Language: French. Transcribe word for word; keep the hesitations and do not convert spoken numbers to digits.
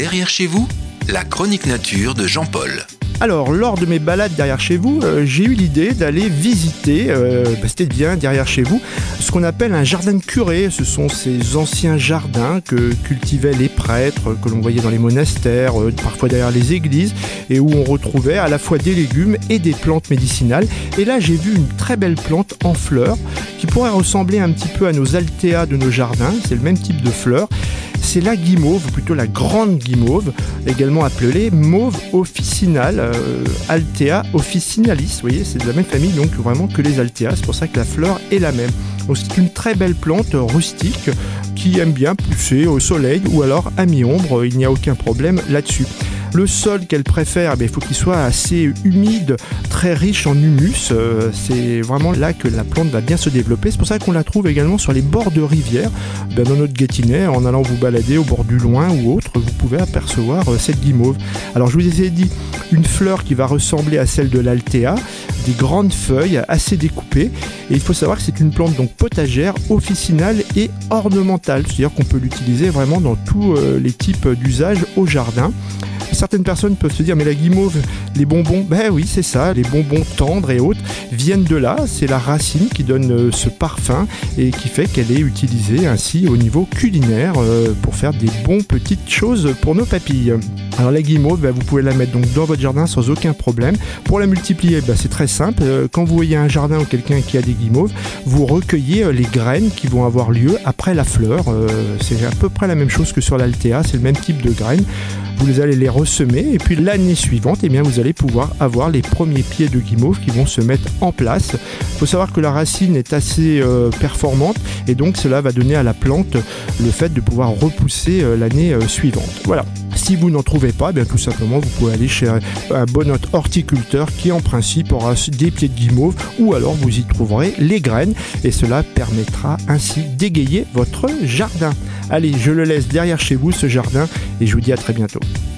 Derrière chez vous, la chronique nature de Jean-Paul. Alors, lors de mes balades derrière chez vous, euh, j'ai eu l'idée d'aller visiter, euh, bah, c'était bien derrière chez vous, ce qu'on appelle un jardin de curé. Ce sont ces anciens jardins que cultivaient les prêtres, que l'on voyait dans les monastères, euh, parfois derrière les églises, et où on retrouvait à la fois des légumes et des plantes médicinales. Et là, j'ai vu une très belle plante en fleurs qui pourrait ressembler un petit peu à nos altéas de nos jardins. C'est le même type de fleurs. C'est la guimauve, ou plutôt la grande guimauve, également appelée mauve officinale, euh, Altea officinalis. Vous voyez, c'est de la même famille donc vraiment que les altéas, c'est pour ça que la fleur est la même. Donc c'est une très belle plante rustique qui aime bien pousser au soleil ou alors à mi-ombre, il n'y a aucun problème là-dessus. Le sol qu'elle préfère, il faut qu'il soit assez humide, très riche en humus. Euh, c'est vraiment là que la plante va bien se développer. C'est pour ça qu'on la trouve également sur les bords de rivières. Ben, dans notre Gâtinais, en allant vous balader au bord du Loing ou autre, vous pouvez apercevoir euh, cette guimauve. Alors je vous ai dit, une fleur qui va ressembler à celle de l'Altea, des grandes feuilles assez découpées. Et il faut savoir que c'est une plante donc potagère, officinale et ornementale. C'est-à-dire qu'on peut l'utiliser vraiment dans tous euh, les types d'usages au jardin. Certaines personnes peuvent se dire mais la guimauve, les bonbons, ben oui c'est ça, les bonbons tendres et autres viennent de là, c'est la racine qui donne ce parfum et qui fait qu'elle est utilisée ainsi au niveau culinaire euh, pour faire des bonnes petites choses pour nos papilles. Alors la guimauve, ben, vous pouvez la mettre donc dans votre jardin sans aucun problème. Pour la multiplier, ben, c'est très simple, quand vous voyez un jardin ou quelqu'un qui a des guimauves, vous recueillez les graines qui vont avoir lieu après la fleur, euh, c'est à peu près la même chose que sur l'Altea, c'est le même type de graines. Vous allez les ressemer et puis l'année suivante, eh bien, vous allez pouvoir avoir les premiers pieds de guimauve qui vont se mettre en place. Il faut savoir que la racine est assez euh, performante et donc cela va donner à la plante le fait de pouvoir repousser euh, l'année euh, suivante. Voilà. Si vous n'en trouvez pas, eh bien, tout simplement vous pouvez aller chez un bon horticulteur qui en principe aura des pieds de guimauve ou alors vous y trouverez les graines et cela permettra ainsi d'égayer votre jardin. Allez, je le laisse derrière chez vous ce jardin et je vous dis à très bientôt.